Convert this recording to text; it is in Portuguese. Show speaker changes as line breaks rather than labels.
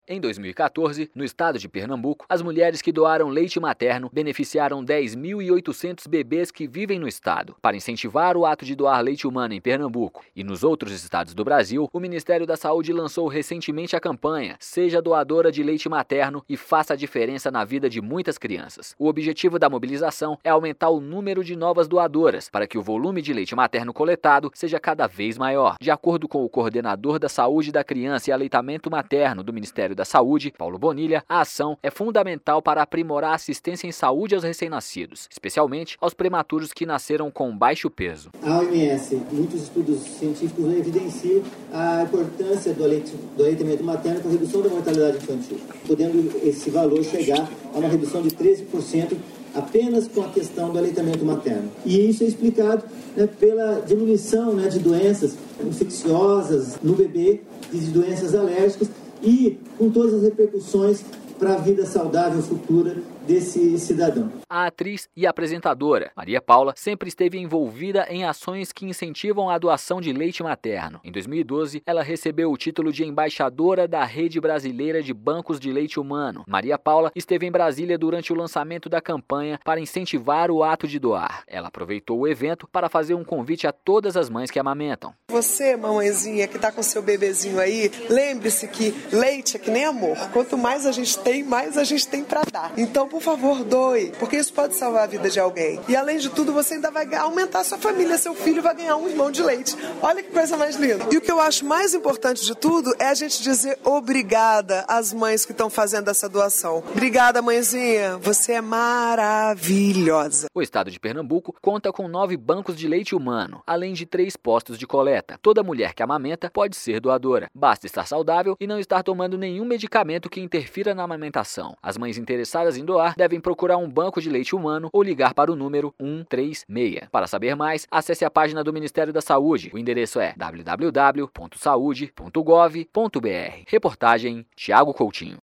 Em 2014, no estado de Pernambuco, as mulheres que doaram leite materno beneficiaram 10.800 bebês que vivem no estado. Para incentivar o ato de doar leite humano em Pernambuco e nos outros estados do Brasil, o Ministério da Saúde lançou recentemente a campanha Seja Doadora de Leite Materno e faça a diferença na vida de muitas crianças. O objetivo da mobilização é aumentar o número de novas doadoras para que o volume de leite materno coletado seja cada vez maior. De acordo com o coordenador da Saúde da Criança e Aleitamento Materno do Ministério da Saúde, Paulo Bonilha, a ação é fundamental para aprimorar a assistência em saúde aos recém-nascidos, especialmente aos prematuros que nasceram com baixo peso.
A OMS, muitos estudos científicos evidenciam a importância do aleitamento materno para a redução da mortalidade infantil, podendo esse valor chegar a uma redução de 13% apenas com a questão do aleitamento materno. E isso é explicado pela diminuição de doenças infecciosas no bebê, de doenças alérgicas e com todas as repercussões para a vida saudável futura desse cidadão.
A atriz e apresentadora Maria Paula sempre esteve envolvida em ações que incentivam a doação de leite materno. Em 2012, ela recebeu o título de embaixadora da Rede Brasileira de Bancos de Leite Humano. Maria Paula esteve em Brasília durante o lançamento da campanha para incentivar o ato de doar. Ela aproveitou o evento para fazer um convite a todas as mães que amamentam.
Você, mamãezinha, que está com seu bebezinho aí, lembre-se que leite é que nem amor. Quanto mais a gente tem, mais a gente tem para dar. Então, por favor, doe, porque isso pode salvar a vida de alguém. E além de tudo, você ainda vai aumentar a sua família, seu filho vai ganhar um irmão de leite. Olha que coisa mais linda. E o que eu acho mais importante de tudo é a gente dizer obrigada às mães que estão fazendo essa doação. Obrigada, mãezinha, você é maravilhosa.
O estado de Pernambuco conta com 9 bancos de leite humano, além de 3 postos de coleta. Toda mulher que amamenta pode ser doadora. Basta estar saudável e não estar tomando nenhum medicamento que interfira na amamentação. As mães interessadas em doar devem procurar um banco de leite humano ou ligar para o número 136. Para saber mais, acesse a página do Ministério da Saúde. O endereço é www.saude.gov.br. Reportagem Tiago Coutinho.